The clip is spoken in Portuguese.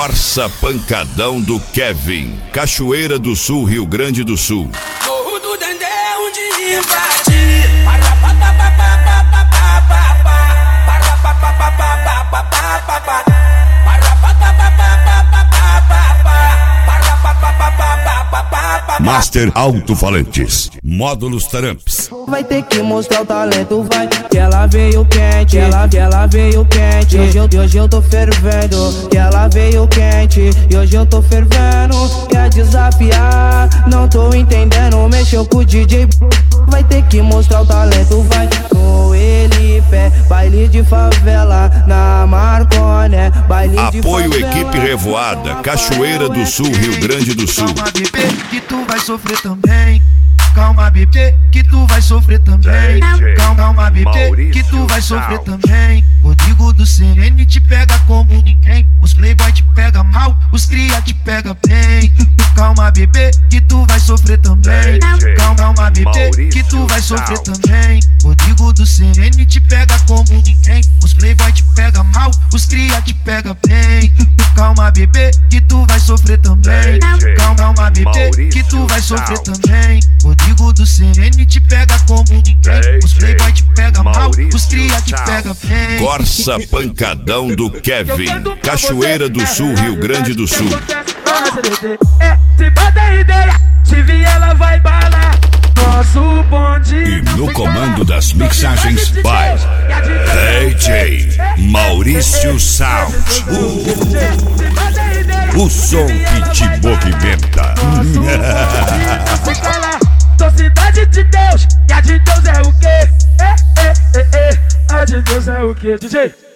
Corsa Pancadão do Kevin, Cachoeira do Sul, Rio Grande do Sul. Morro do Dendê onde invadir. Master Alto-Falantes, Módulos Taramps. Vai ter que mostrar o talento, vai. Que ela veio quente, que ela veio quente. Hoje eu tô fervendo. Que ela veio quente e hoje eu tô fervendo. Quer desafiar? Não tô entendendo. Mexeu com o DJ. Vai ter que mostrar o talento, vai. Com ele pé, baile de favela na Marcone, baile de Apoio favela. Equipe Revoada, Cachoeira do Sul, Rio Grande do Sul. Calma, bebê, que tu vai sofrer também. Calma, bebê, que tu vai sofrer também. Calma, bebê, que tu vai sofrer também. Rodrigo do CN te pega como ninguém. Os playboy te pega mal, os cria te pega bem. Calma, bebê, que tu vai sofrer também. Calma, bebê, que tu vai sofrer também. Rodrigo do CN te pega como ninguém. Os playboy te pega mal, os cria te pega bem. Calma, bebê, que tu vai sofrer também. Calma, bebê, que tu vai sofrer também. Rodrigo do CN te pega como ninguém. Os playboy te pega mal, os cria te pega bem. Corsa Pancadão do Kevin, Cachoeira do Sul, Rio Grande do Sul. Se bota ideia, se vir ela vai balar. Nosso bonde. E no comando das mixagens by DJ Maurício Sound. O som que te movimenta. Sou cidade de Deus, e a de Deus é o quê? A de Deus é o quê, DJ?